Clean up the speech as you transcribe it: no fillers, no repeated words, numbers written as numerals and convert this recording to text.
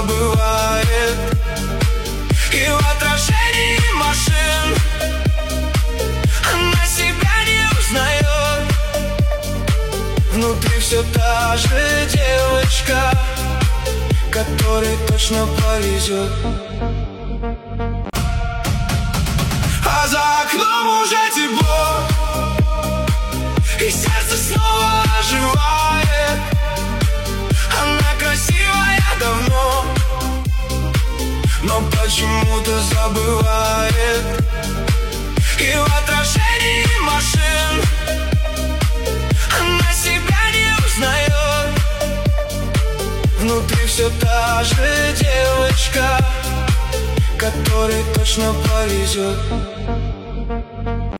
забывает. И в отражении машин она себя не узнает. Внутри все та же девочка, которой точно повезет. А за окном уже тепло, и сердце снова оживает. Она красивая давно, но почему-то забывает. И в отражении машин она себя не узнает. Внутри все та же девочка, которой точно повезет.